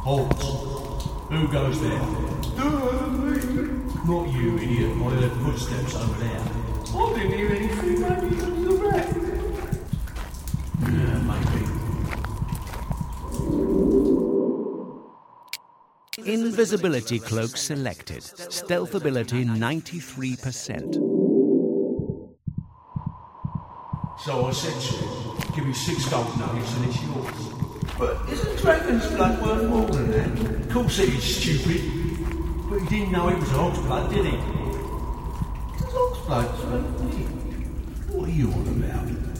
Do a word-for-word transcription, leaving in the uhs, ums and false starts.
Halt. Who goes there? Not you, idiot. I heard footsteps over there. I didn't hear anything. Maybe it was the rat. Yeah, maybe. Invisibility cloak selected. Stealth ability ninety-three percent. So I said to him, give me six gold nuggets and it's yours. But isn't dragon's blood worth more than that? Of course it is, stupid. But he didn't know it was ox blood, did he? It's ox blood, What are you on about?